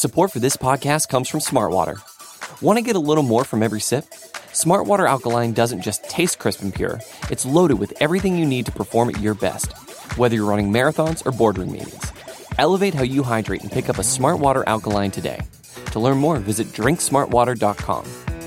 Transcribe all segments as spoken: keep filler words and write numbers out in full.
Support for this podcast comes from Smartwater. Want to get a little more from every sip? Smartwater Alkaline doesn't just taste crisp and pure, it's loaded with everything you need to perform at your best, whether you're running marathons or boardroom meetings. Elevate how you hydrate and pick up a Smartwater Alkaline today. To learn more, visit drink smartwater dot com.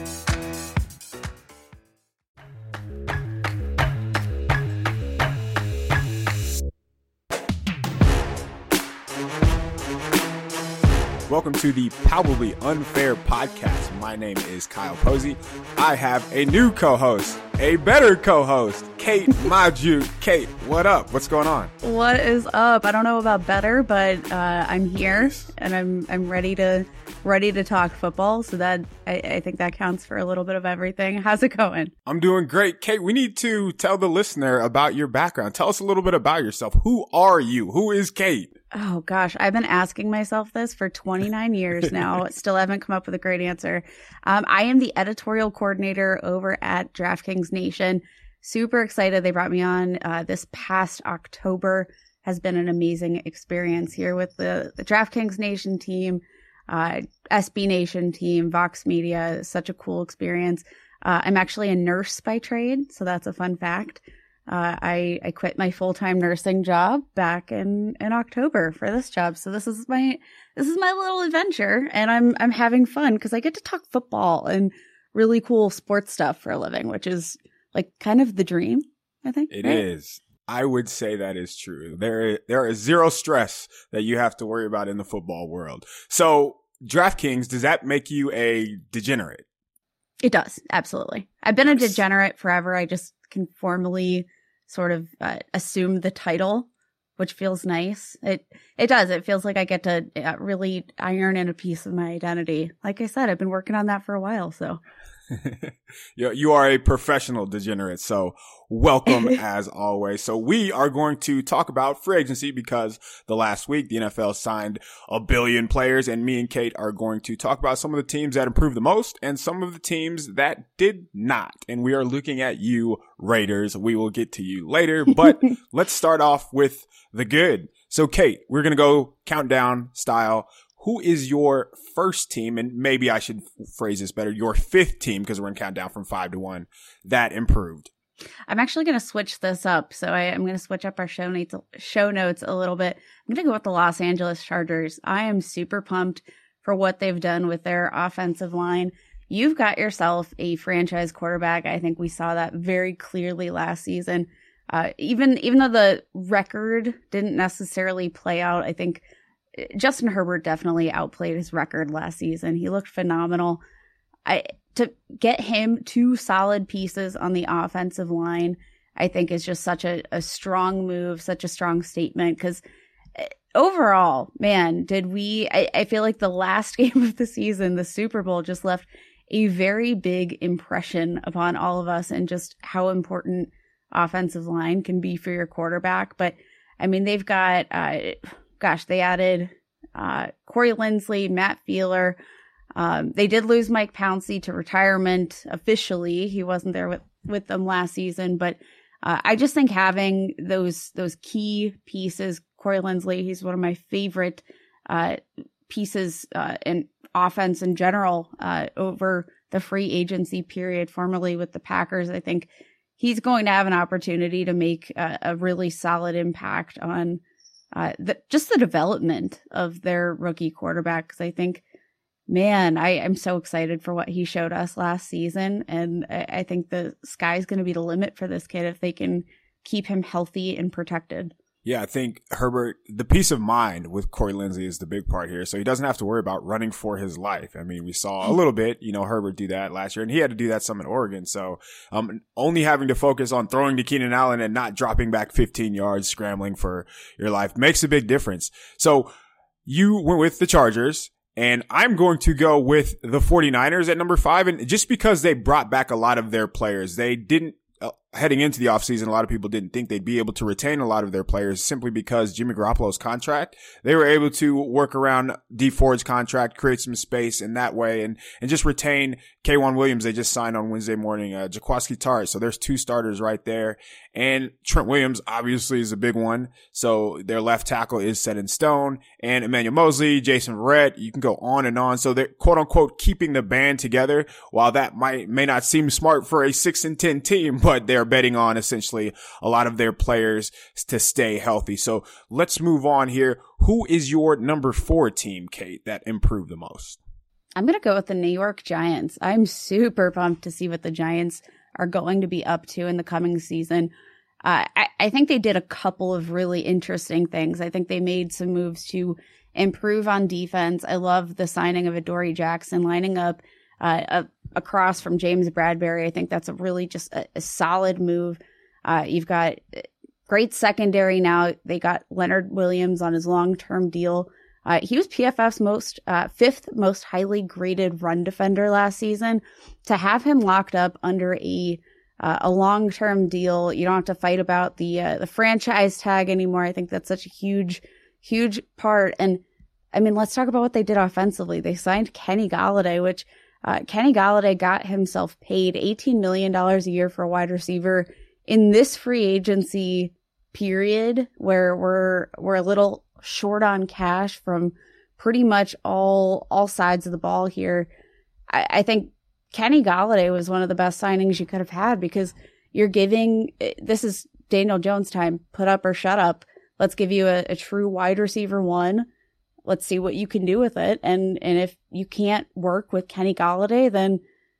Welcome to the Palpably Unfair podcast. My name is Kyle Posey. I have a new co-host, a better co-host, Kate Maju. Kate, what up? What's going on? What is up? I don't know about better, but uh, I'm here and I'm I'm ready to ready to talk football. So that I, I think that counts for a little bit of everything. How's it going? I'm doing great. Kate, we need to tell the listener about your background. Tell us a little bit about yourself. Who are you? Who is Kate? Oh gosh, I've been asking myself this for twenty-nine years now. Still haven't come up with a great answer. Um, I am the editorial coordinator over at DraftKings Nation. Super excited they brought me on. Uh, this past October has been an amazing experience here with the, the DraftKings Nation team, uh, S B Nation team, Vox Media. Such a cool experience. Uh, I'm actually a nurse by trade, so that's a fun fact. Uh, I, I quit my full-time nursing job back in, in October for this job. So this is my, this is my little adventure and I'm, I'm having fun because I get to talk football and really cool sports stuff for a living, which is like kind of the dream, I think. It right? is. I would say that is true. There, there is zero stress that you have to worry about in the football world. So DraftKings, does that make you a degenerate? It does. Absolutely. I've been Nice. a degenerate forever. I just can formally sort of uh, assume the title, which feels nice. It it does. It feels like I get to uh, really iron in a piece of my identity. Like I said, I've been working on that for a while. So you, you are a professional degenerate. So welcome as always. So we are going to talk about free agency because the last week the N F L signed a billion players, and me and Kate are going to talk about some of the teams that improved the most and some of the teams that did not. And we are looking at you, Raiders. We will get to you later, but let's start off with the good. So Kate, we're going to go countdown style. Who is your first team? And maybe I should phrase this better. Your fifth team, because we're in countdown from five to one, that improved. I'm actually going to switch this up. So I, I'm going to switch up our show notes, show notes a little bit. I'm going to go with the Los Angeles Chargers. I am super pumped for what they've done with their offensive line. You've got yourself a franchise quarterback. I think we saw that very clearly last season. Uh, even, even though the record didn't necessarily play out, I think Justin Herbert definitely outplayed his record last season. He looked phenomenal. I to get him two solid pieces on the offensive line, I think is just such a, a strong move, such a strong statement. Because overall, man, did we, I, I feel like the last game of the season, the Super Bowl, just left a very big impression upon all of us and just how important offensive line can be for your quarterback. But I mean, they've got, uh, gosh, they added uh, Corey Linsley, Matt Fielder. Um, they did lose Mike Pouncey to retirement officially. He wasn't there with, with them last season, but uh, I just think having those those key pieces, Corey Linsley, he's one of my favorite uh, pieces uh, in offense in general uh, over the free agency period, formerly with the Packers. I think he's going to have an opportunity to make a, a really solid impact on Uh, the, just the development of their rookie quarterback. Because I think, man, I am so excited for what he showed us last season. And I, I think the sky's going to be the limit for this kid if they can keep him healthy and protected. Yeah, I think Herbert, the peace of mind with Corey Linsley is the big part here. So he doesn't have to worry about running for his life. I mean, we saw a little bit, you know, Herbert do that last year, and he had to do that some in Oregon. So um, only having to focus on throwing to Keenan Allen and not dropping back fifteen yards, scrambling for your life makes a big difference. So you went with the Chargers, and I'm going to go with the 49ers at number five. And just because they brought back a lot of their players, they didn't heading into the offseason, a lot of people didn't think they'd be able to retain a lot of their players simply because Jimmy Garoppolo's contract. They were able to work around Dee Ford's contract, create some space in that way, and, and just retain K'Waun Williams. They just signed on Wednesday morning, uh, Jaquiski Tartt. So there's two starters right there. And Trent Williams obviously is a big one. So their left tackle is set in stone. And Emmanuel Mosley, Jason Verrett, you can go on and on. So they're quote unquote keeping the band together. While that might, may not seem smart for a six and ten team, but they're betting on essentially a lot of their players to stay healthy. So let's move on here. Who is your number four team, Kate, that improved the most? I'm going to go with the New York Giants. I'm super pumped to see what the Giants are going to be up to in the coming season. Uh, I, I think they did a couple of really interesting things. I think they made some moves to improve on defense. I love the signing of Adoree Jackson, lining up uh, a, across from James Bradberry. I think that's a really just a, a solid move. Uh, you've got great secondary now. They got Leonard Williams on his long-term deal. Uh, he was P F F's most uh, fifth most highly graded run defender last season. To have him locked up under a uh, a long term deal, you don't have to fight about the uh, the franchise tag anymore. I think that's such a huge, huge part. And I mean, let's talk about what they did offensively. They signed Kenny Golladay, which uh, Kenny Golladay got himself paid eighteen million dollars a year for a wide receiver in this free agency period, where we're we're a little short on cash from pretty much all all sides of the ball here. I, I think Kenny Golladay was one of the best signings you could have had, because you're giving, this is Daniel Jones time, put up or shut up. Let's give you a, a true wide receiver one. Let's see what you can do with it. And and if you can't work with Kenny Golladay, then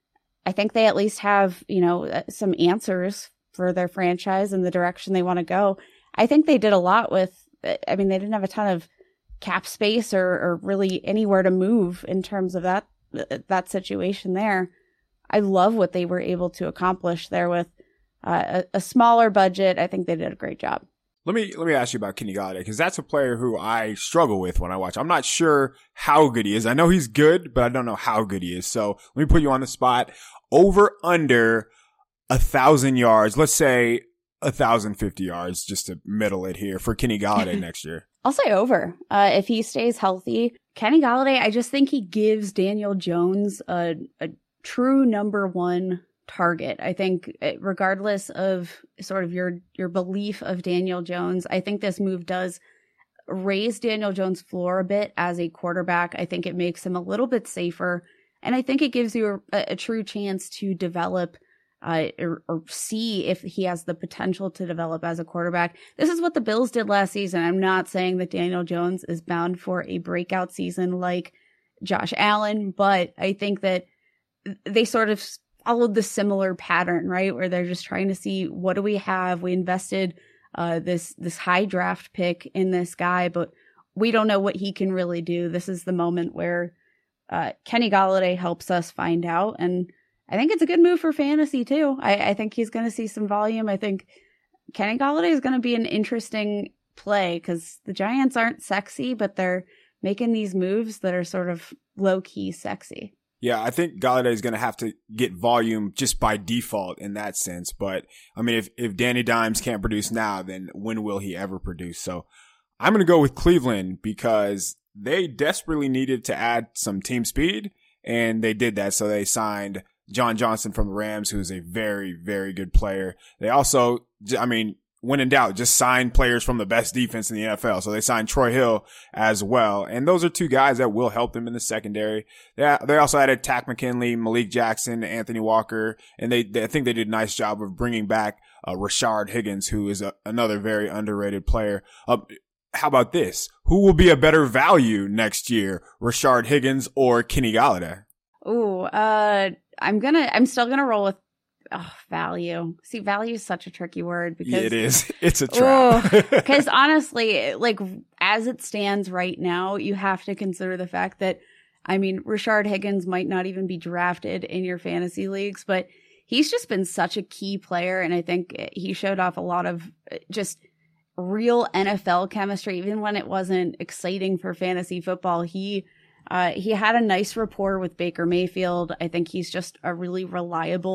I think they at least have, you know, some answers for their franchise and the direction they want to go. I think they did a lot with, I mean, they didn't have a ton of cap space or, or really anywhere to move in terms of that that situation there. I love what they were able to accomplish there with uh, a, a smaller budget. I think they did a great job. Let me let me ask you about Kenny Golladay, because that's a player who I struggle with when I watch. I'm not sure how good he is. I know he's good, but I don't know how good he is. So let me put you on the spot. Over under a thousand yards. Let's say a thousand fifty yards, just to middle it here, for Kenny Golladay next year. I'll say over. Uh, if he stays healthy, Kenny Golladay, I just think he gives Daniel Jones a, a true number one target. I think regardless of sort of your, your belief of Daniel Jones, I think this move does raise Daniel Jones' floor a bit as a quarterback. I think it makes him a little bit safer. And I think it gives you a, a true chance to develop Uh, or, or see if he has the potential to develop as a quarterback. This is what the Bills did last season. I'm not saying that Daniel Jones is bound for a breakout season like Josh Allen, but I think that they sort of followed the similar pattern, right? Where they're just trying to see, what do we have? We invested uh, this this high draft pick in this guy, but we don't know what he can really do. This is the moment where uh, Kenny Golladay helps us find out, and I think it's a good move for fantasy too. I, I think he's going to see some volume. I think Kenny Golladay is going to be an interesting play, because the Giants aren't sexy, but they're making these moves that are sort of low key sexy. Yeah, I think Golladay is going to have to get volume just by default in that sense. But I mean, if, if Danny Dimes can't produce now, then when will he ever produce? So I'm going to go with Cleveland, because they desperately needed to add some team speed, and they did that. So they signed John Johnson from the Rams, who's a very, very good player. They also, I mean, when in doubt, just sign players from the best defense in the N F L. So they signed Troy Hill as well. And those are two guys that will help them in the secondary. They, they also added Takk McKinley, Malik Jackson, Anthony Walker. And they, they I think they did a nice job of bringing back uh, Rashard Higgins, who is a, another very underrated player. Uh, how about this? Who will be a better value next year, Rashard Higgins or Kenny Golladay? Ooh, uh, I'm gonna, I'm still gonna roll with oh, value. See, value is such a tricky word, because yeah, it is. It's a trap. Because honestly, like as it stands right now, you have to consider the fact that, I mean, Rashard Higgins might not even be drafted in your fantasy leagues, but he's just been such a key player. And I think he showed off a lot of just real N F L chemistry, even when it wasn't exciting for fantasy football. He, Uh, he had a nice rapport with Baker Mayfield. I think he's just a really reliable,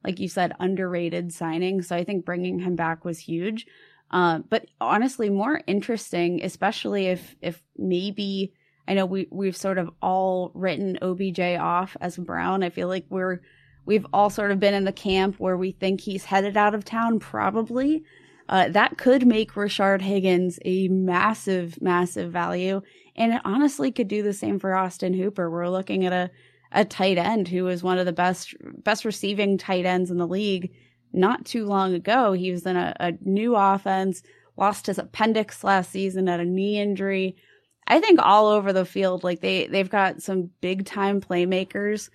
like you said, underrated signing. So I think bringing him back was huge. Uh, but honestly, more interesting, especially if if maybe, I know we, we've sort of all written O B J off as Brown. I feel like we're, we've all sort of been in the camp where we think he's headed out of town, probably. Uh, that could make Rashard Higgins a massive, massive value. And it honestly could do the same for Austin Hooper. We're looking at a, a tight end who is one of the best, best receiving tight ends in the league. Not too long ago, he was in a, a new offense, lost his appendix last season at a knee injury. I think all over the field, like they, they've got some big time playmakers.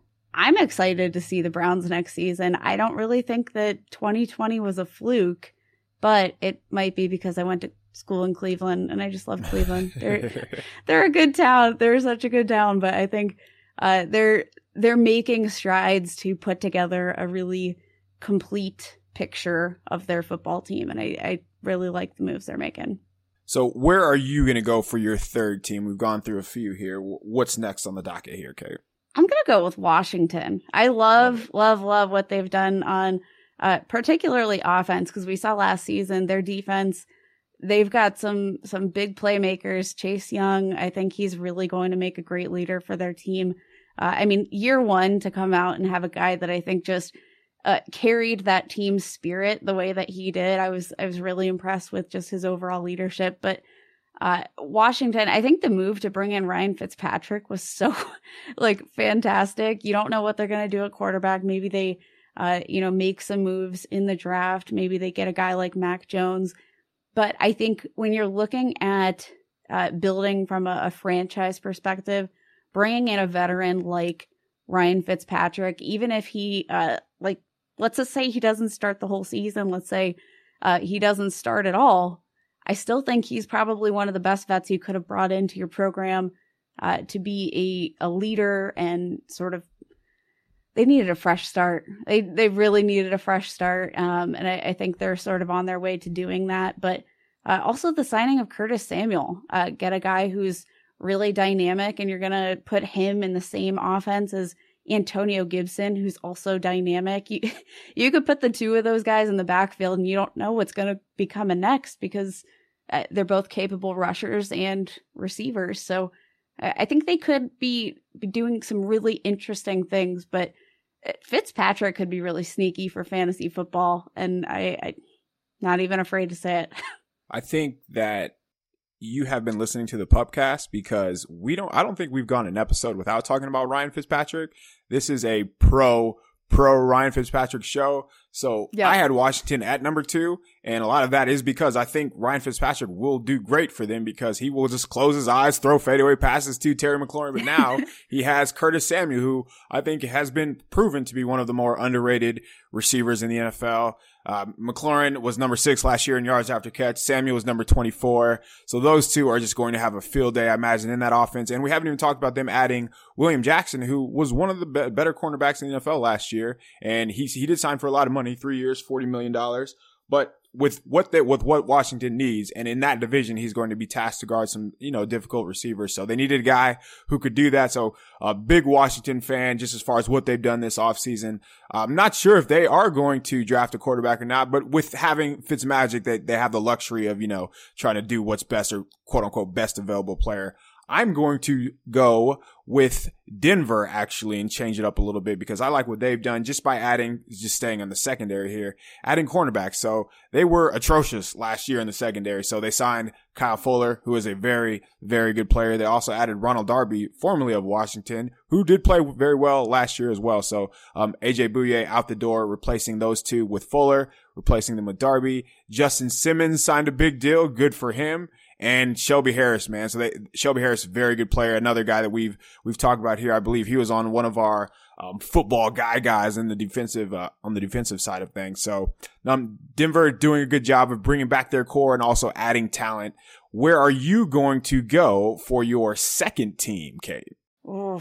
I'm excited to see the Browns next season. I don't really think that twenty twenty was a fluke, but it might be because I went to school in Cleveland and I just love Cleveland. They're, they're a good town. They're such a good town, but I think, uh, they're, they're making strides to put together a really complete picture of their football team. And I, I really like the moves they're making. So where are you going to go for your third team? We've gone through a few here. What's next on the docket here, Kate? I'm going to go with Washington. I love, love, love what they've done on uh, particularly offense, because we saw last season their defense. They've got some some big playmakers. Chase Young, I think he's really going to make a great leader for their team. Uh, I mean, year one to come out and have a guy that I think just uh, carried that team's spirit the way that he did. I was I was really impressed with just his overall leadership. But uh, Washington, I think the move to bring in Ryan Fitzpatrick was so like fantastic. You don't know what they're going to do at quarterback. Maybe they, uh, you know, make some moves in the draft. Maybe they get a guy like Mac Jones. But I think when you're looking at uh, building from a, a franchise perspective, bringing in a veteran like Ryan Fitzpatrick, even if he, uh, like, let's just say he doesn't start the whole season. Let's say uh, he doesn't start at all. I still think he's probably one of the best vets you could have brought into your program uh, to be a, a leader and sort of, they needed a fresh start. They they really needed a fresh start. Um, and I, I think they're sort of on their way to doing that. But uh, also the signing of Curtis Samuel, uh, get a guy who's really dynamic, and you're going to put him in the same offense as Antonio Gibson, who's also dynamic. You, you could put the two of those guys in the backfield and you don't know what's going to be coming next, because uh, they're both capable rushers and receivers. So uh, I think they could be, be doing some really interesting things, but Fitzpatrick could be really sneaky for fantasy football. And I, I not even afraid to say it. I think that you have been listening to the Pupcast, because we don't, I don't think we've gone an episode without talking about Ryan Fitzpatrick. This is a pro, pro Ryan Fitzpatrick show. So yeah. I had Washington at number two, and a lot of that is because I think Ryan Fitzpatrick will do great for them, because he will just close his eyes, throw fadeaway passes to Terry McLaurin. But now he has Curtis Samuel, who I think has been proven to be one of the more underrated receivers in the N F L. Uh, McLaurin was number six last year in yards after catch. Samuel was number twenty-four. So those two are just going to have a field day, I imagine, in that offense. And we haven't even talked about them adding William Jackson, who was one of the be- better cornerbacks in the N F L last year. And he, he did sign for a lot of money, three years, forty million dollars. But with what they, with what Washington needs, and in that division, he's going to be tasked to guard some, you know, difficult receivers. So they needed a guy who could do that. So a big Washington fan, just as far as what they've done this offseason. I'm not sure if they are going to draft a quarterback or not, but with having Fitzmagic, they, they have the luxury of, you know, trying to do what's best, or quote unquote best available player. I'm going to go with Denver, actually, and change it up a little bit, because I like what they've done just by adding, just staying on the secondary here, adding cornerbacks. So they were atrocious last year in the secondary. So they signed Kyle Fuller, who is a very, very good player. They also added Ronald Darby, formerly of Washington, who did play very well last year as well. So um A J Bouye out the door, replacing those two with Fuller, replacing them with Darby. Justin Simmons signed a big deal. Good for him. And Shelby Harris, man. So they, Shelby Harris, very good player. Another guy that we've, we've talked about here. I believe he was on one of our, um, football guy guys in the defensive, uh, on the defensive side of things. So, um, Denver doing a good job of bringing back their core and also adding talent. Where are you going to go for your second team, Kate? Oh,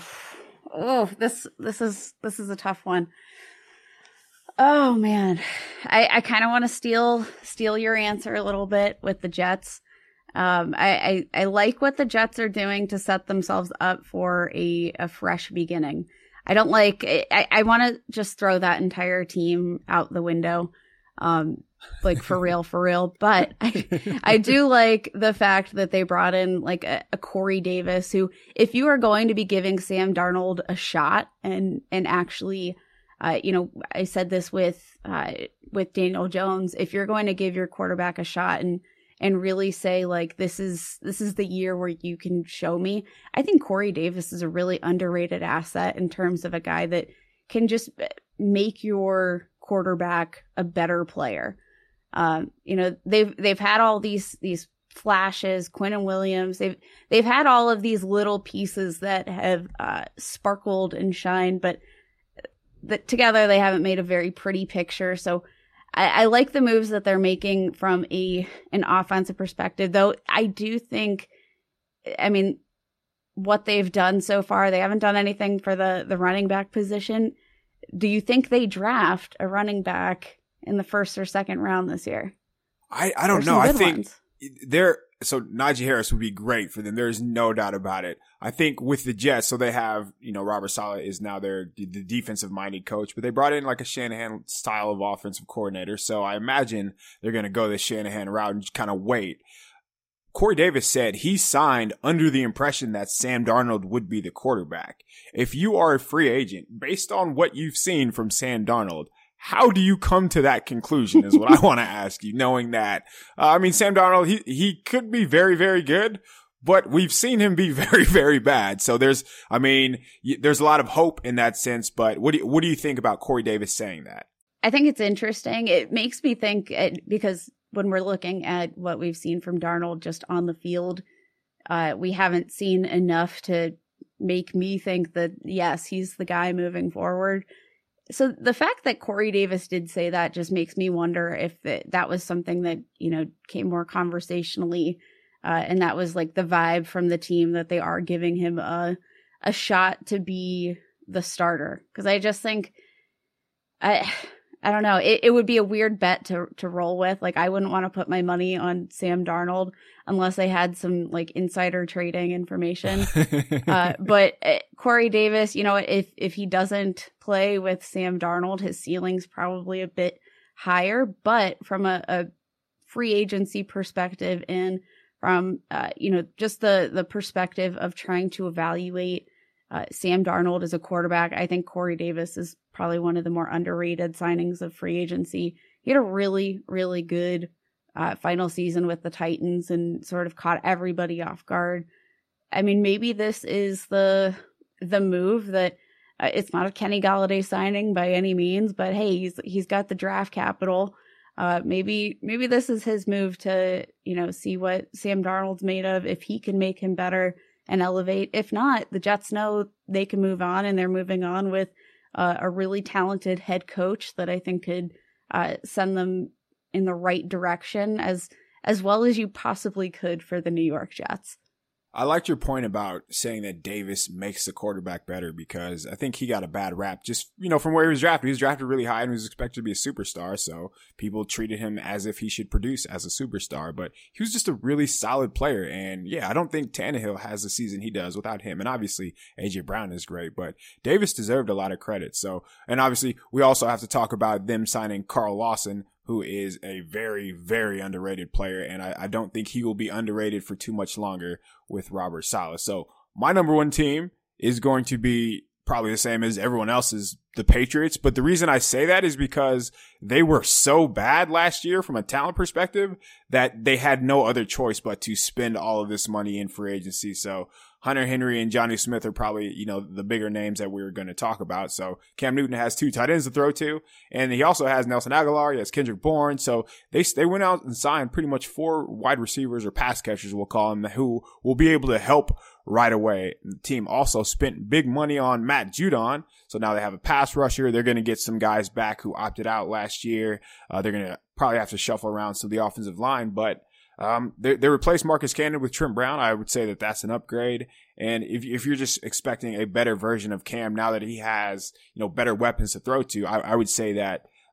oh, this, this is, this is a tough one. Oh man. I, I kind of want to steal, steal your answer a little bit with the Jets. Um, I, I, I like what the Jets are doing to set themselves up for a, a fresh beginning. I don't like, I, I want to just throw that entire team out the window. Um, like for real, for real. But I, I do like the fact that they brought in like a, a Corey Davis, who, if you are going to be giving Sam Darnold a shot and, and actually, uh, you know, I said this with, uh, with Daniel Jones, if you're going to give your quarterback a shot and, and really say like, this is, this is the year where you can show me, I think Corey Davis is a really underrated asset in terms of a guy that can just make your quarterback a better player. Um, you know, they've, they've had all these, these flashes, Quinnen Williams, they've, they've had all of these little pieces that have, uh, sparkled and shined, but that together they haven't made a very pretty picture. So I, I like the moves that they're making from a, an offensive perspective, though I do think, I mean, what they've done so far, they haven't done anything for the, the running back position. Do you think they draft a running back in the first or second round this year? I, I don't know. I think they're, so Najee Harris would be great for them. There's no doubt about it. I think with the Jets, so they have, you know, Robert Saleh is now their the defensive minded coach, but they brought in like a Shanahan style of offensive coordinator. So I imagine they're going to go the Shanahan route and just kind of wait. Corey Davis said he signed under the impression that Sam Darnold would be the quarterback. If you are a free agent, based on what you've seen from Sam Darnold, how do you come to that conclusion is what I want to ask you, knowing that, uh, I mean, Sam Darnold, he, he could be very, very good, but we've seen him be very, very bad. So there's, I mean, y- there's a lot of hope in that sense, but what do you, what do you think about Corey Davis saying that? I think it's interesting. It makes me think it, because when we're looking at what we've seen from Darnold just on the field, uh, we haven't seen enough to make me think that, yes, he's the guy moving forward. So the fact that Corey Davis did say that just makes me wonder if it, that was something that, you know, came more conversationally. Uh, and that was like the vibe from the team that they are giving him a, a shot to be the starter. Cause I just think, I, I don't know. It, it would be a weird bet to to roll with. Like, I wouldn't want to put my money on Sam Darnold unless I had some like insider trading information. uh, but uh, Corey Davis, you know, if if he doesn't play with Sam Darnold, his ceiling's probably a bit higher. But from a, a free agency perspective and from uh, you know, just the the perspective of trying to evaluate uh, Sam Darnold as a quarterback, I think Corey Davis is probably one of the more underrated signings of free agency. He had a really, really good uh, final season with the Titans and sort of caught everybody off guard. I mean, maybe this is the the move that uh, it's not a Kenny Golladay signing by any means, but hey, he's he's got the draft capital. Uh, maybe maybe this is his move to, you know, see what Sam Darnold's made of, if he can make him better and elevate. If not, the Jets know they can move on, and they're moving on with Uh, a really talented head coach that I think could uh, send them in the right direction as as well as you possibly could for the New York Jets. I liked your point about saying that Davis makes the quarterback better, because I think he got a bad rap just, you know, from where he was drafted. He was drafted really high and was expected to be a superstar. So people treated him as if he should produce as a superstar, but he was just a really solid player. And yeah, I don't think Tannehill has the season he does without him. And obviously A J Brown is great, but Davis deserved a lot of credit. So, and obviously we also have to talk about them signing Carl Lawson, who is a very, very underrated player. And I, I don't think he will be underrated for too much longer with Robert Saleh. So my number one team is going to be probably the same as everyone else's, the Patriots. But the reason I say that is because they were so bad last year from a talent perspective that they had no other choice but to spend all of this money in free agency. So Hunter Henry and Johnny Smith are probably, you know, the bigger names that we were going to talk about. So Cam Newton has two tight ends to throw to, and he also has Nelson Aguilar. He has Kendrick Bourne. So they they went out and signed pretty much four wide receivers, or pass catchers, we'll call them, who will be able to help right away. The team also spent big money on Matt Judon. So now they have a pass rusher. They're going to get some guys back who opted out last year. Uh, they're going to probably have to shuffle around to the offensive line, but Um, they, they replaced Marcus Cannon with Trent Brown. I would say that that's an upgrade. And if, if you're just expecting a better version of Cam now that he has, you know, better weapons to throw to, I, I would say that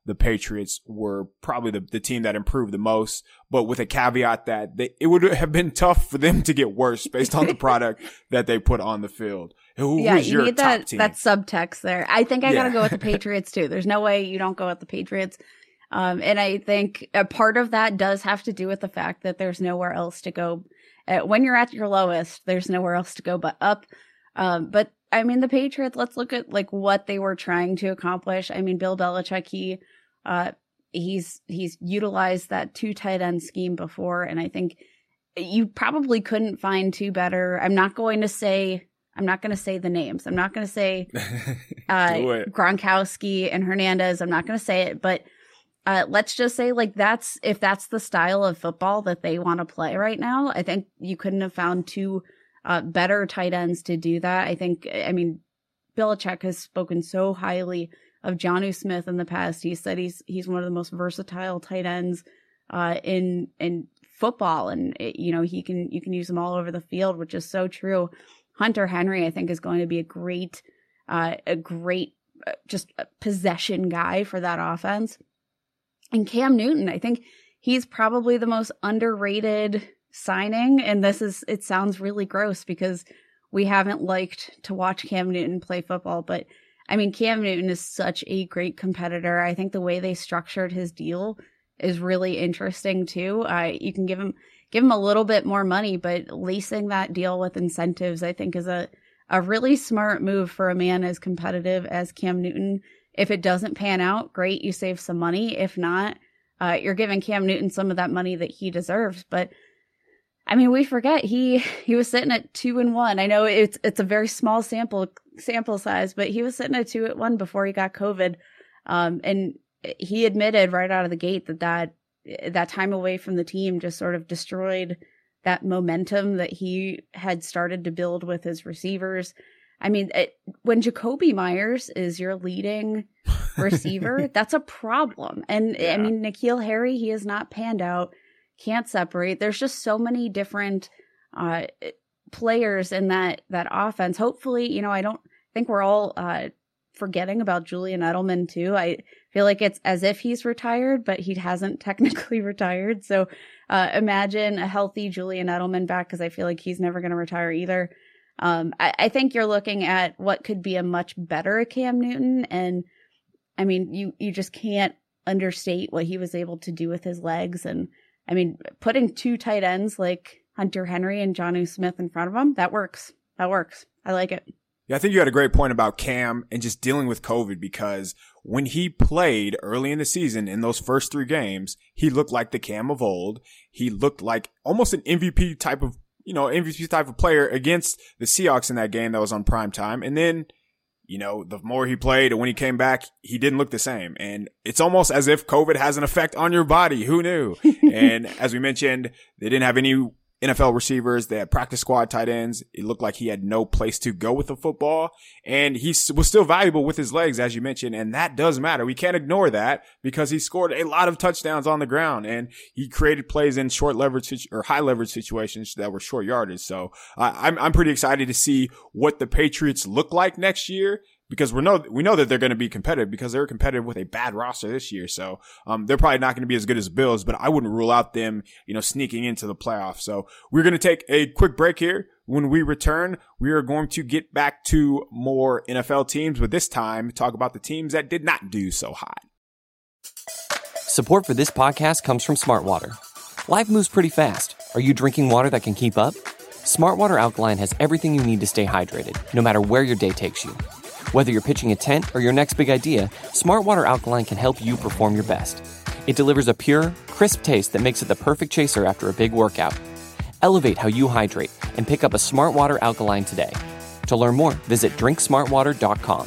the Patriots were probably the, the team that improved the most, but with a caveat that they, it would have been tough for them to get worse based on the product that they put on the field. Who yeah, was you your need top that, team? that subtext there. I think I Yeah. got to go with the Patriots too. There's no way you don't go with the Patriots. Um, and I think a part of that does have to do with the fact that there's nowhere else to go. Uh, when you're at your lowest, there's nowhere else to go but up. Um, but I mean, the Patriots, let's look at like what they were trying to accomplish. I mean, Bill Belichick, he, uh, he's, he's utilized that two tight end scheme before. And I think you probably couldn't find two better. I'm not going to say, I'm not going to say the names. I'm not going to say, uh, Gronkowski and Hernandez. I'm not going to say it, but, uh, let's just say like that's, if that's the style of football that they want to play right now, I think you couldn't have found two Uh, better tight ends to do that. I think, I mean, Belichick has spoken so highly of Jonnu Smith in the past. He said he's he's one of the most versatile tight ends uh, in in football, and it, you know he can you can use them all over the field, which is so true. Hunter Henry, I think, is going to be a great uh, a great uh, just a possession guy for that offense. And Cam Newton, I think he's probably the most underrated signing, and this is it sounds really gross because we haven't liked to watch Cam Newton play football, but I mean Cam Newton is such a great competitor. I think the way they structured his deal is really interesting too. Uh, you can give him give him a little bit more money, but lacing that deal with incentives I think is a a really smart move for a man as competitive as Cam Newton. If it doesn't pan out, great, you save some money. If not, uh, you're giving Cam Newton some of that money that he deserves. But I mean, we forget he he was sitting at two and one. I know it's it's a very small sample sample size, but he was sitting at two at one before he got COVID, um, and he admitted right out of the gate that that that time away from the team just sort of destroyed that momentum that he had started to build with his receivers. I mean, it, when Jacoby Myers is your leading receiver, that's a problem. And yeah. I mean, N'Keal Harry, he has not panned out. Can't separate. There's just so many different uh, players in that that offense. Hopefully, you know, I don't think we're all uh, forgetting about Julian Edelman too. I feel like it's as if he's retired, but he hasn't technically retired. So uh, imagine a healthy Julian Edelman back, because I feel like he's never going to retire either. Um, I, I think you're looking at what could be a much better Cam Newton, and I mean, you you just can't understate what he was able to do with his legs. And I mean, putting two tight ends like Hunter Henry and Jonnu Smith in front of him, that works. That works. I like it. Yeah, I think you had a great point about Cam and just dealing with COVID, because when he played early in the season in those first three games, he looked like the Cam of old. He looked like almost an M V P type of, you know, M V P type of player against the Seahawks in that game that was on prime time. And then, you know, the more he played and when he came back, he didn't look the same. And it's almost as if COVID has an effect on your body. Who knew? And as we mentioned, they didn't have any N F L receivers. They had practice squad tight ends. It looked like he had no place to go with the football. And he was still valuable with his legs, as you mentioned. And that does matter. We can't ignore that, because he scored a lot of touchdowns on the ground and he created plays in short leverage or high leverage situations that were short yardage. So uh, I'm, I'm pretty excited to see what the Patriots look like next year, because we know, we know that they're going to be competitive, because they're competitive with a bad roster this year. So, um, they're probably not going to be as good as Bills, but I wouldn't rule out them, you know, sneaking into the playoffs. So we're going to take a quick break here. When we return, we are going to get back to more N F L teams, but this time talk about the teams that did not do so hot. Support for this podcast comes from Smart Water. Life moves pretty fast. Are you drinking water that can keep up? Smart Water Alkaline has everything you need to stay hydrated, no matter where your day takes you. Whether you're pitching a tent or your next big idea, Smart Water Alkaline can help you perform your best. It delivers a pure, crisp taste that makes it the perfect chaser after a big workout. Elevate how you hydrate and pick up a Smart Water Alkaline today. To learn more, visit drink smart water dot com.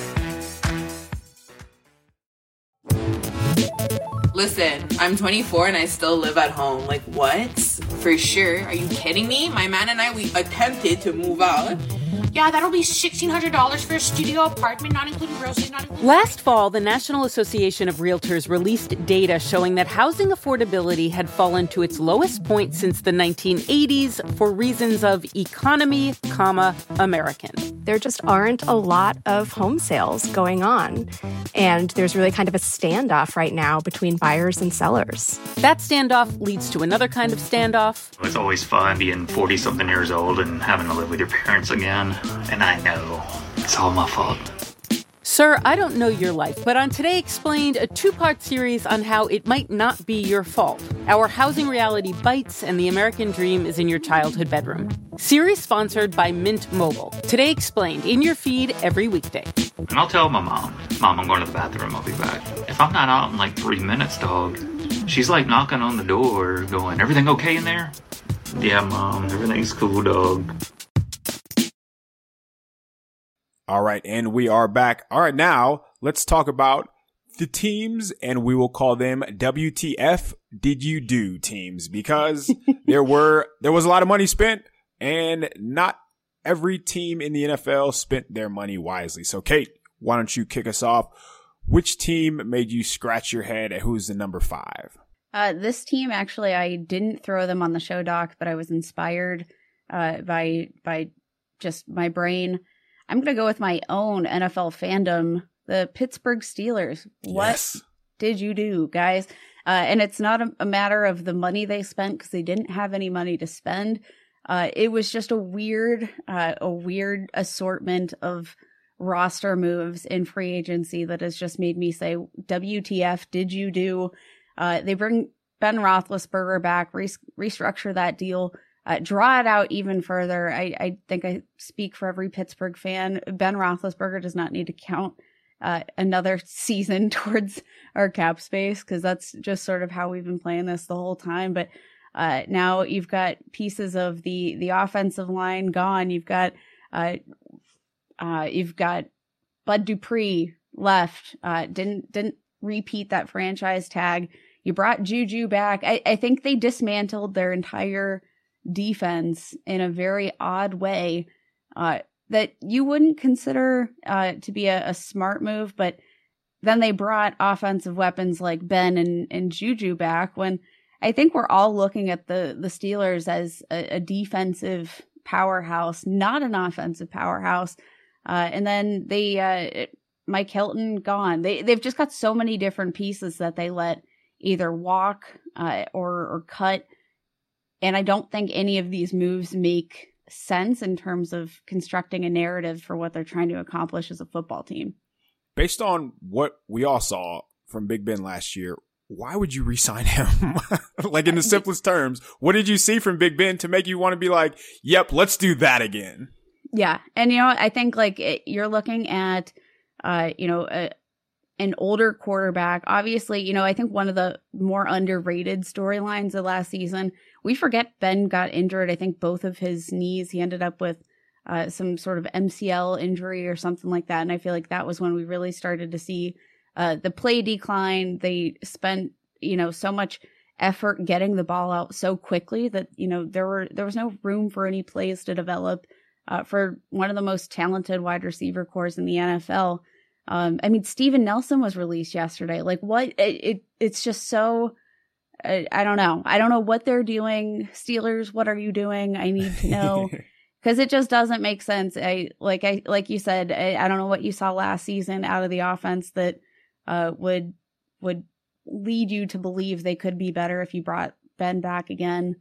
Listen, I'm twenty-four and I still live at home. Like, what? For sure. Are you kidding me? My man and I, we attempted to move out. Yeah, that'll be sixteen hundred dollars for a studio apartment, not including groceries, not including... Last fall, the National Association of Realtors released data showing that housing affordability had fallen to its lowest point since the nineteen eighties for reasons of economy, comma, American. there just aren't a lot of home sales going on. And there's really kind of a standoff right now between buyers and sellers. That standoff leads to another kind of standoff. It's always fun being forty-something years old and having to live with your parents again. And I know it's all my fault. Sir, I don't know your life, but on Today Explained, a two-part series on how it might not be your fault. Our housing reality bites and the American dream is in your childhood bedroom. Series sponsored by Mint Mobile. Today Explained, in your feed every weekday. And I'll tell my mom, Mom, I'm going to the bathroom, I'll be back. If I'm not out in like three minutes, dog, she's like knocking on the door going, everything okay in there? Yeah, Mom, everything's cool, dog. All right, and we are back. All right, now let's talk about the teams, and we will call them W T F Did You Do teams, because there were there was a lot of money spent, and not every team in the N F L spent their money wisely. So, Kate, why don't you kick us off? Which team made you scratch your head at who's the number five? Uh, this team, actually, I didn't throw them on the show doc, but I was inspired uh, by by just my brain. I'm going to go with my own N F L fandom, the Pittsburgh Steelers. What Yes. did you do, guys? Uh, and it's not a, a matter of the money they spent, because they didn't have any money to spend. Uh, it was just a weird, uh, a weird assortment of roster moves in free agency that has just made me say, W T F did you do? Uh, they bring Ben Roethlisberger back, re- restructure that deal. Uh, draw it out even further. I, I think I speak for every Pittsburgh fan. Ben Roethlisberger does not need to count uh, another season towards our cap space, because that's just sort of how we've been playing this the whole time. But uh, now you've got pieces of the the offensive line gone. You've got uh, uh, you've got Bud Dupree left. Uh, didn't didn't repeat that franchise tag. You brought Juju back. I, I think they dismantled their entire defense in a very odd way uh, that you wouldn't consider uh, to be a, a smart move. But then they brought offensive weapons like Ben and, and Juju back, when I think we're all looking at the, the Steelers as a, a defensive powerhouse, not an offensive powerhouse. Uh, and then they, uh, Mike Hilton gone. They, they've just got so many different pieces that they let either walk uh, or, or cut. And I don't think any of these moves make sense in terms of constructing a narrative for what they're trying to accomplish as a football team. Based on what we all saw from Big Ben last year, why would you re-sign him? Like, in the simplest terms, what did you see from Big Ben to make you want to be like, yep, let's do that again? Yeah. And, you know, I think like it, you're looking at, uh, you know, a, an older quarterback. Obviously, you know, I think one of the more underrated storylines of last season, we forget Ben got injured. I think both of his knees, he ended up with uh, some sort of M C L injury or something like that. And I feel like that was when we really started to see uh, the play decline. They spent, you know, so much effort getting the ball out so quickly that, you know, there were, there was no room for any plays to develop uh, for one of the most talented wide receiver cores in the N F L. Um, I mean, Steven Nelson was released yesterday. Like, what? It, it it's just so. I, I don't know. I don't know what they're doing. Steelers, what are you doing? I need to know, because it just doesn't make sense. I like I like you said. I, I don't know what you saw last season out of the offense that uh, would would lead you to believe they could be better if you brought Ben back again.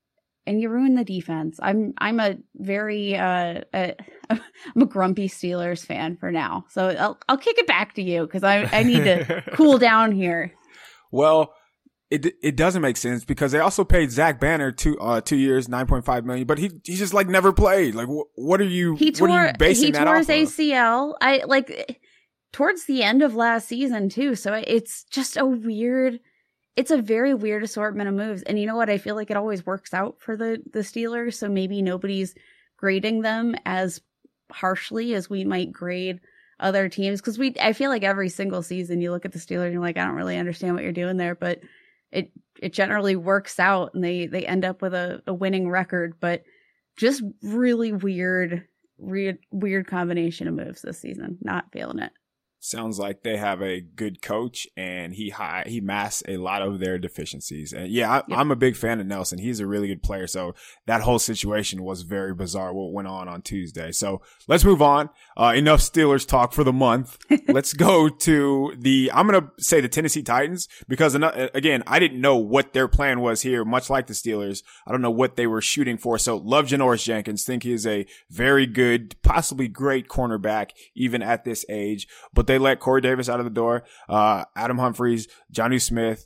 And you ruin the defense. I'm I'm a very uh a, I'm a grumpy Steelers fan for now. So I'll I'll kick it back to you, because I I need to cool down here. Well, it it doesn't make sense, because they also paid Zach Banner two uh two years, nine point five million, but he he just like never played. Like, wh- what are you? He tore what are you basing he that tore off his of? A C L. I like towards the end of last season too. So it's just a weird. It's a very weird assortment of moves. And you know what? I feel like it always works out for the, the Steelers. So maybe nobody's grading them as harshly as we might grade other teams. Because we, I feel like every single season you look at the Steelers and you're like, I don't really understand what you're doing there. But it it generally works out, and they, they end up with a, a winning record. But just really weird, weird, weird combination of moves this season. Not feeling it. Sounds like they have a good coach, and he high, he masks a lot of their deficiencies. And yeah, I, yep. I'm a big fan of Nelson. He's a really good player. So that whole situation was very bizarre, what went on on Tuesday. So let's move on. Uh, enough Steelers talk for the month. Let's go to the, I'm going to say the Tennessee Titans, because again, I didn't know what their plan was here, much like the Steelers. I don't know what they were shooting for. So love Janoris Jenkins. Think he is a very good, possibly great cornerback, even at this age. But they let Corey Davis out of the door, uh, Adam Humphries, Jonnu Smith,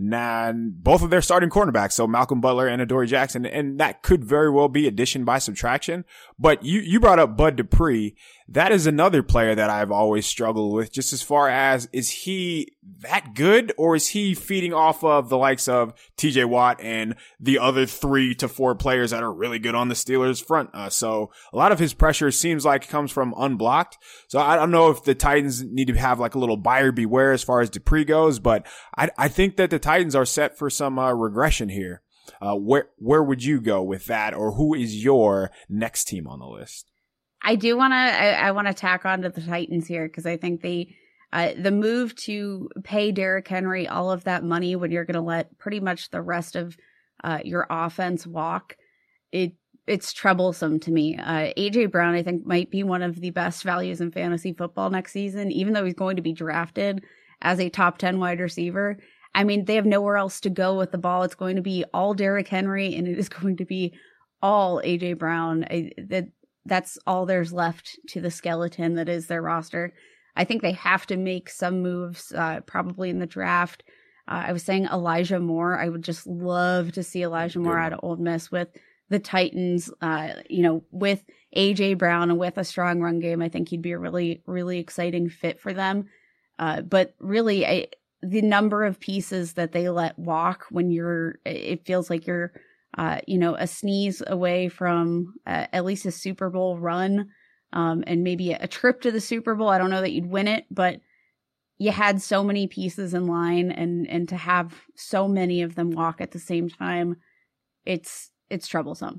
and both of their starting cornerbacks. So Malcolm Butler and Adoree Jackson. And that could very well be addition by subtraction. But you, you brought up Bud Dupree. That is another player that I've always struggled with, just as far as, is he that good, or is he feeding off of the likes of T J Watt and the other three to four players that are really good on the Steelers front? Uh, so a lot of his pressure seems like it comes from unblocked. So I don't know if the Titans need to have like a little buyer beware as far as Dupree goes, but I, I think that the Titans are set for some uh, regression here. Uh, where, where would you go with that, or who is your next team on the list? I do want to, I, I want to tack on to the Titans here, because I think they, uh, the move to pay Derrick Henry all of that money when you're going to let pretty much the rest of uh, your offense walk, it it's troublesome to me. Uh, A J Brown, I think, might be one of the best values in fantasy football next season, even though he's going to be drafted as a top ten wide receiver. I mean, they have nowhere else to go with the ball. It's going to be all Derrick Henry, and it is going to be all A J Brown. I, that That's all there's left to the skeleton that is their roster. I think they have to make some moves, uh, probably in the draft. Uh, I was saying Elijah Moore. I would just love to see Elijah Moore out of Ole Miss with the Titans, uh, you know, with A J Brown and with a strong run game. I think he'd be a really, really exciting fit for them. Uh, but really, I, the number of pieces that they let walk when you're, it feels like you're, Uh, you know, a sneeze away from uh, at least a Super Bowl run, um, and maybe a trip to the Super Bowl. I don't know that you'd win it, but you had so many pieces in line, and and to have so many of them walk at the same time, it's it's troublesome.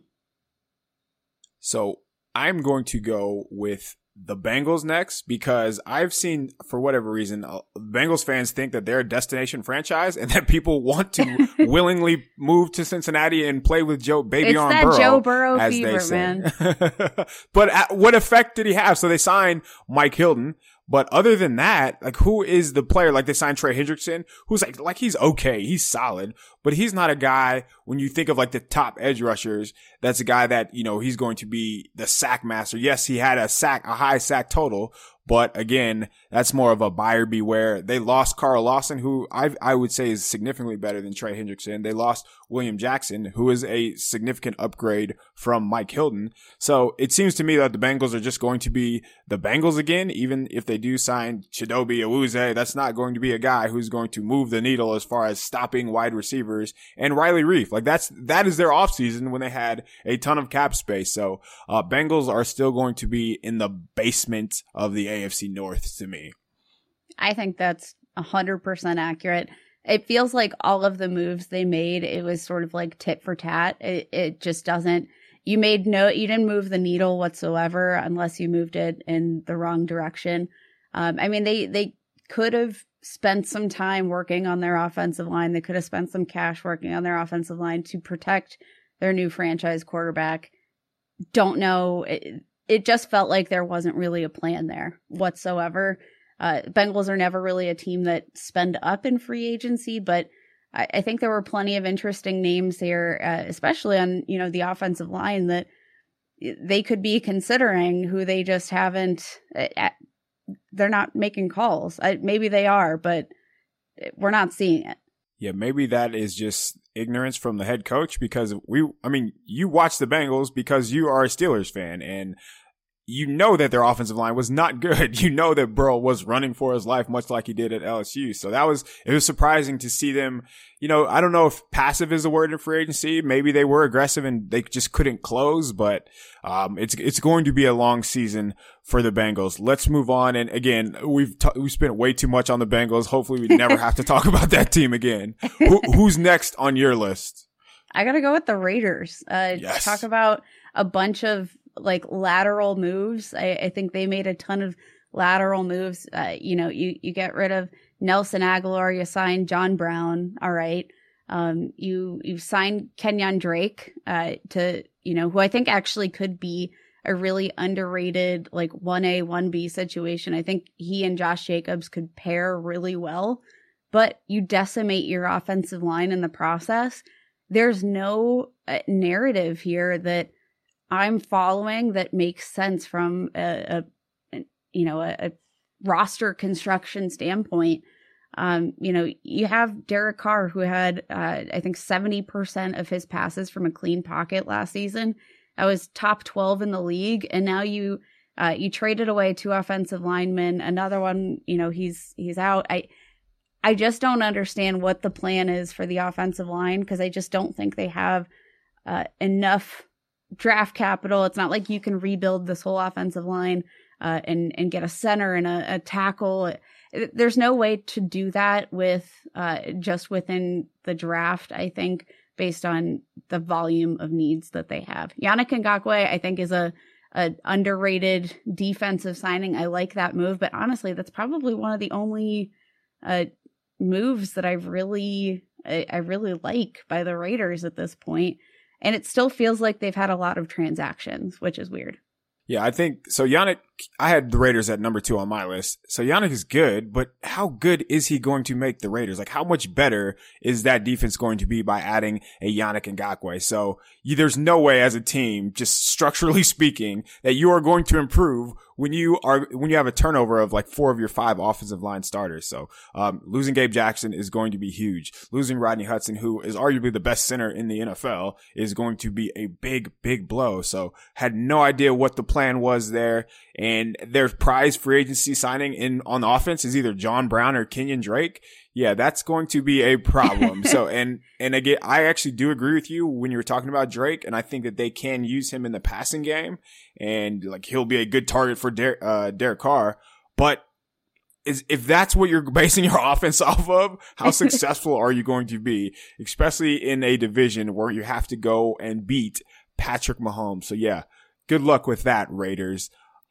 So I'm going to go with the Bengals next, because I've seen, for whatever reason, uh, Bengals fans think that they're a destination franchise and that people want to willingly move to Cincinnati and play with Joe Baby it's on that Burrow. Joe Burrow as fever, they say. man. But uh, what effect did he have? So they signed Mike Hilton. But other than that, like, who is the player? Like, they signed Trey Hendrickson, who's like, like he's okay. He's solid, but he's not a guy, when you think of like the top edge rushers, that's a guy that, you know, he's going to be the sack master. Yes, he had a sack, a high sack total, but again, that's more of a buyer beware. They lost Carl Lawson, who I I would say is significantly better than Trey Hendrickson. They lost William Jackson, who is a significant upgrade from Mike Hilton. So it seems to me that the Bengals are just going to be the Bengals again, even if they do sign Chidobe Awuzie. That's not going to be a guy who's going to move the needle as far as stopping wide receivers. And Riley Reif, like that's, that is their offseason when they had a ton of cap space. So, uh, Bengals are still going to be in the basement of the A F C North to me. I think that's one hundred percent accurate. It feels like all of the moves they made, it was sort of like tit for tat. It, it just doesn't, you made no, you didn't move the needle whatsoever unless you moved it in the wrong direction. Um, I mean, they, they could have spent some time working on their offensive line. They could have spent some cash working on their offensive line to protect their new franchise quarterback. Don't know. It, it just felt like there wasn't really a plan there whatsoever. Uh, Bengals are never really a team that spend up in free agency, but I, I think there were plenty of interesting names here, uh, especially on, you know, the offensive line that they could be considering, who they just haven't, uh, they're not making calls. Uh, maybe they are, but we're not seeing it. Yeah, maybe that is just ignorance from the head coach, because we, I mean, you watch the Bengals because you are a Steelers fan, and you know that their offensive line was not good. You know that Burrow was running for his life, much like he did at L S U. So that was, it was surprising to see them, you know, I don't know if passive is the word in free agency. Maybe they were aggressive and they just couldn't close, but, um, it's, it's going to be a long season for the Bengals. Let's move on. And again, we've, t- we spent way too much on the Bengals. Hopefully we never have to talk about that team again. Who, who's next on your list? I gotta go with the Raiders. Uh, yes. Talk about a bunch of like lateral moves. I, I think they made a ton of lateral moves. Uh, you know, you, you get rid of Nelson Aguilar, you sign John Brown. All right. Um, you, you've signed Kenyon Drake, uh, to, you know, who I think actually could be a really underrated, like one A, one B situation. I think he and Josh Jacobs could pair really well, but you decimate your offensive line in the process. There's no uh, narrative here that I'm following that makes sense from a, a you know, a, a roster construction standpoint. Um, you know, you have Derek Carr, who had, uh, I think seventy percent of his passes from a clean pocket last season. That was top twelve in the league. And now you, uh, you traded away two offensive linemen. Another one, you know, he's, he's out. I, I just don't understand what the plan is for the offensive line, because I just don't think they have, uh, enough draft capital. It's not like you can rebuild this whole offensive line, uh, and, and get a center and a, a tackle. There's no way to do that with uh, just within the draft, I think, based on the volume of needs that they have. Yannick Ngakoue, I think, is a, a underrated defensive signing. I like that move, but honestly, that's probably one of the only uh, moves that I've really, I, I really like by the Raiders at this point. And it still feels like they've had a lot of transactions, which is weird. Yeah, I think so. Yannick, I had the Raiders at number two on my list. So Yannick is good, but how good is he going to make the Raiders? Like, how much better is that defense going to be by adding a Yannick Ngakoue? So you, there's no way as a team, just structurally speaking, that you are going to improve when you are, when you have a turnover of like four of your five offensive line starters. So, um, losing Gabe Jackson is going to be huge. Losing Rodney Hudson, who is arguably the best center in the N F L, is going to be a big, big blow. So had no idea what the plan was there. And their prize free agency signing in on the offense is either John Brown or Kenyon Drake. Yeah, that's going to be a problem. So, and, and again, I actually do agree with you when you were talking about Drake, and I think that they can use him in the passing game, and like he'll be a good target for Der- uh, Derek Carr. But is, if that's what you're basing your offense off of, how successful are you going to be, especially in a division where you have to go and beat Patrick Mahomes? So yeah, good luck with that, Raiders.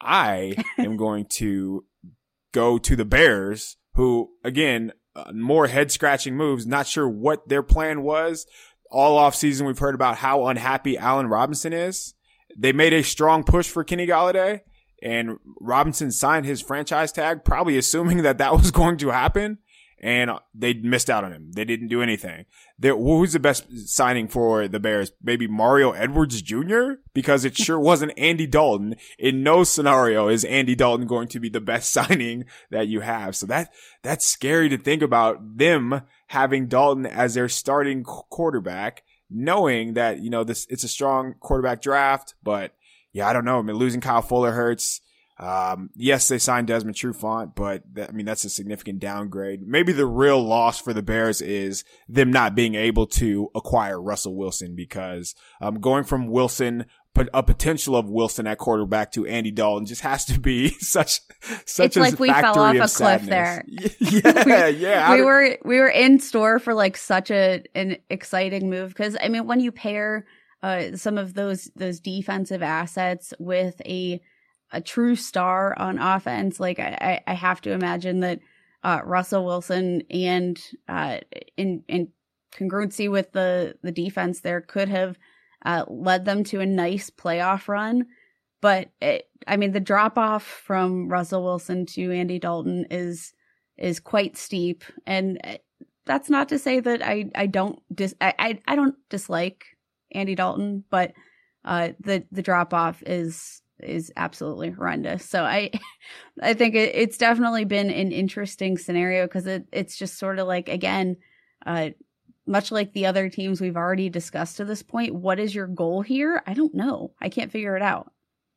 I am going to go to the Bears, who, again, uh, more head-scratching moves. Not sure what their plan was. All offseason, we've heard about how unhappy Allen Robinson is. They made a strong push for Kenny Golladay, and Robinson signed his franchise tag, probably assuming that that was going to happen, and they missed out on him. They didn't do anything. They're, who's the best signing for the Bears? Maybe Mario Edwards Junior? Because it sure wasn't Andy Dalton. In no scenario is Andy Dalton going to be the best signing that you have. So that, that's scary to think about them having Dalton as their starting quarterback, knowing that, you know, this, it's a strong quarterback draft, but yeah, I don't know. I mean, losing Kyle Fuller hurts. Um, yes, they signed Desmond Trufant, but that, I mean, that's a significant downgrade. Maybe the real loss for the Bears is them not being able to acquire Russell Wilson, because, um, going from Wilson, but a potential of Wilson at quarterback, to Andy Dalton just has to be such, such it's a like we fell off a cliff sadness. there. Yeah, we, yeah. We were, we were in store for like such a, an exciting move. Cause I mean, when you pair, uh, some of those, those defensive assets with a, a true star on offense, like I, I have to imagine that uh, Russell Wilson and uh, in in congruency with the the defense there could have uh, led them to a nice playoff run. But it, I mean, the drop off from Russell Wilson to Andy Dalton is is quite steep, and that's not to say that I I don't dis I I, I don't dislike Andy Dalton, but uh, the the drop off is. is absolutely horrendous. So I, I think it, it's definitely been an interesting scenario, because it, it's just sort of like, again, uh, much like the other teams we've already discussed to this point, what is your goal here? I don't know. I can't figure it out.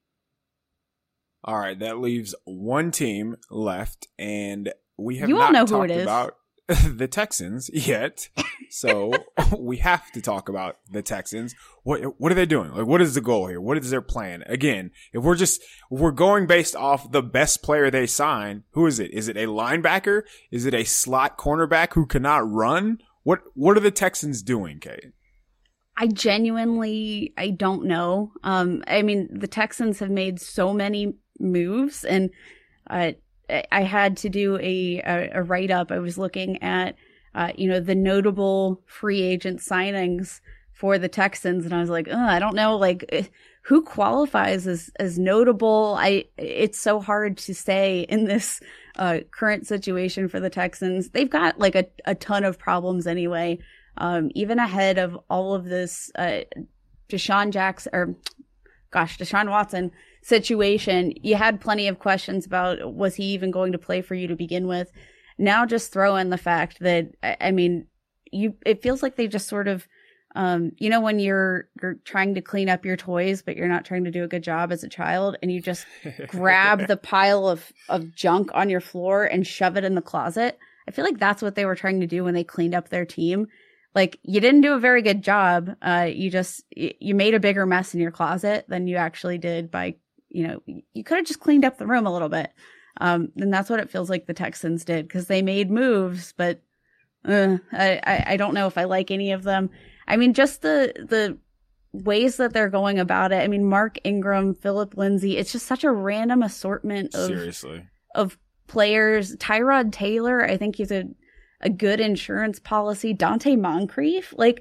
All right. That leaves one team left, and we have you not all know talked who it is. about the Texans yet. So we have to talk about the Texans. What what are they doing? Like, what is the goal here? What is their plan? Again, if we're just if we're going based off the best player they sign, who is it? Is it a linebacker? Is it a slot cornerback who cannot run? What what are the Texans doing, Kate? I genuinely I don't know. Um, I mean, the Texans have made so many moves, and uh, I had to do a, a, a write-up. I was looking at, uh, you know, the notable free agent signings for the Texans. And I was like, oh, I don't know, like, who qualifies as, as notable? I, it's so hard to say in this uh, current situation for the Texans. They've got like a, a ton of problems anyway. Um, even ahead of all of this, uh, Deshaun Jackson, or gosh, Deshaun Watson situation, you had plenty of questions about, was he even going to play for you to begin with? Now just throw in the fact that, I mean, you, it feels like they just sort of, Um, you know, when you're, you're trying to clean up your toys, but you're not trying to do a good job as a child, and you just grab the pile of, of junk on your floor and shove it in the closet. I feel like that's what they were trying to do when they cleaned up their team. Like, you didn't do a very good job. Uh, you just, you made a bigger mess in your closet than you actually did by, you know, you could have just cleaned up the room a little bit. Um, and that's what it feels like the Texans did, because they made moves, but uh, I, I, I don't know if I like any of them. I mean, just the the ways that they're going about it. I mean, Mark Ingram, Philip Lindsay, it's just such a random assortment of Seriously. of players. Tyrod Taylor, I think he's a, a good insurance policy. Dante Moncrief, like,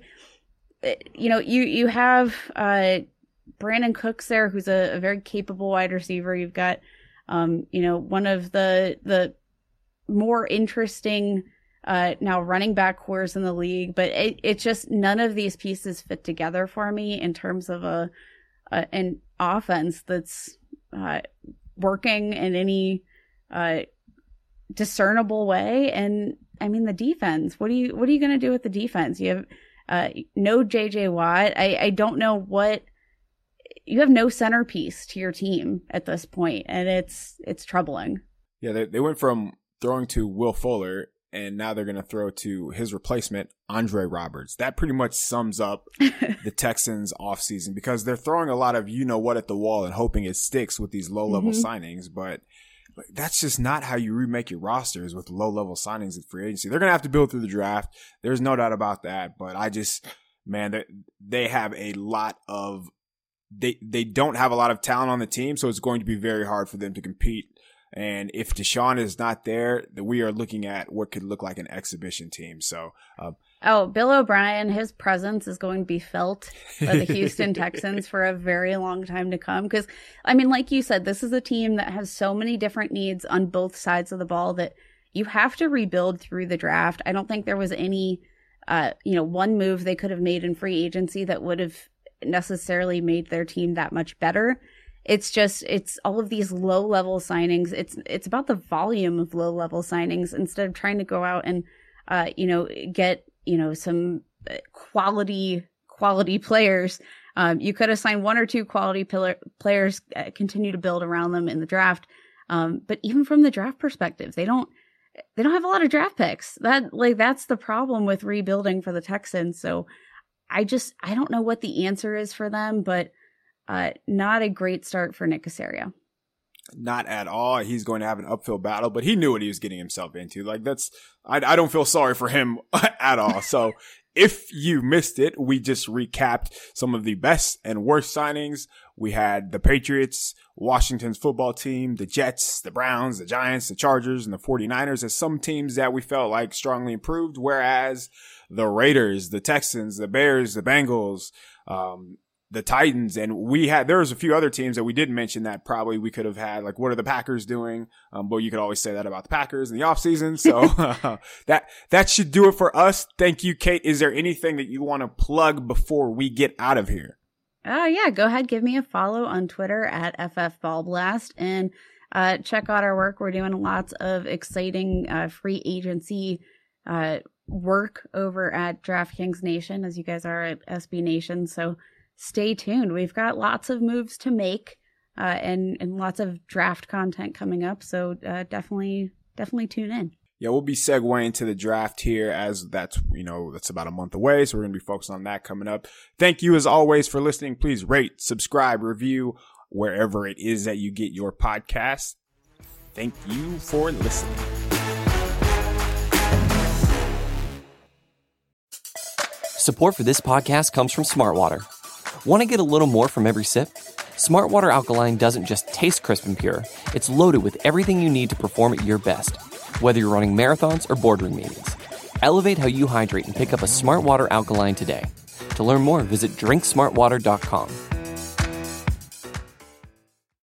you know, you, you have uh, Brandon Cooks there, who's a, a very capable wide receiver. You've got, um, you know, one of the the more interesting Uh, now running back cores in the league, but it, it's just none of these pieces fit together for me in terms of a, a an offense that's uh, working in any uh, discernible way. And I mean, the defense. What do you what are you going to do with the defense? You have uh, no J J Watt. I I don't know what you have. No centerpiece to your team at this point, and it's it's troubling. Yeah, they they went from throwing to Will Fuller, and now they're going to throw to his replacement, Andre Roberts. That pretty much sums up the Texans offseason, because they're throwing a lot of you-know-what at the wall and hoping it sticks with these low-level mm-hmm. signings. But that's just not how you remake your rosters with low-level signings in free agency. They're going to have to build through the draft. There's no doubt about that. But I just, man, they, they have a lot of they, – they don't have a lot of talent on the team, so it's going to be very hard for them to compete. And if Deshaun is not there, then we are looking at what could look like an exhibition team. So, uh, oh, Bill O'Brien, his presence is going to be felt by the Houston Texans for a very long time to come. Because, I mean, like you said, this is a team that has so many different needs on both sides of the ball that you have to rebuild through the draft. I don't think there was any, uh, you know, one move they could have made in free agency that would have necessarily made their team that much better. It's just, it's all of these low level signings. It's, it's about the volume of low level signings instead of trying to go out and, uh, you know, get, you know, some quality, quality players. Um, you could have signed one or two quality pillar, players, uh, continue to build around them in the draft. Um, but even from the draft perspective, they don't, they don't have a lot of draft picks. That, like, that's the problem with rebuilding for the Texans. So I just, I don't know what the answer is for them, but Uh, not a great start for Nick Caserio. Not at all. He's going to have an uphill battle, but he knew what he was getting himself into. Like, that's, I, I don't feel sorry for him at all. So if you missed it, we just recapped some of the best and worst signings. We had the Patriots, Washington's football team, the Jets, the Browns, the Giants, the Chargers, and the forty-niners as some teams that we felt like strongly improved, whereas the Raiders, the Texans, the Bears, the Bengals, um, the Titans, and we had, there was a few other teams that we didn't mention that probably we could have had, like, what are the Packers doing? Um, but you could always say that about the Packers in the offseason. So uh, that, that should do it for us. Thank you, Kate. Is there anything that you want to plug before we get out of here? Oh, yeah. Go ahead. Give me a follow on Twitter at F F Ball Blast, and uh, check out our work. We're doing lots of exciting uh, free agency uh, work over at DraftKings Nation, as you guys are at S B Nation. So stay tuned. We've got lots of moves to make uh, and, and lots of draft content coming up. So uh, definitely, definitely tune in. Yeah, we'll be segueing to the draft here, as that's, you know, that's about a month away. So we're going to be focused on that coming up. Thank you as always for listening. Please rate, subscribe, review wherever it is that you get your podcast. Thank you for listening. Support for this podcast comes from Smartwater. Want to get a little more from every sip? Smart Water Alkaline doesn't just taste crisp and pure, it's loaded with everything you need to perform at your best, whether you're running marathons or boardroom meetings. Elevate how you hydrate and pick up a Smart Water Alkaline today. To learn more, visit drink smart water dot com.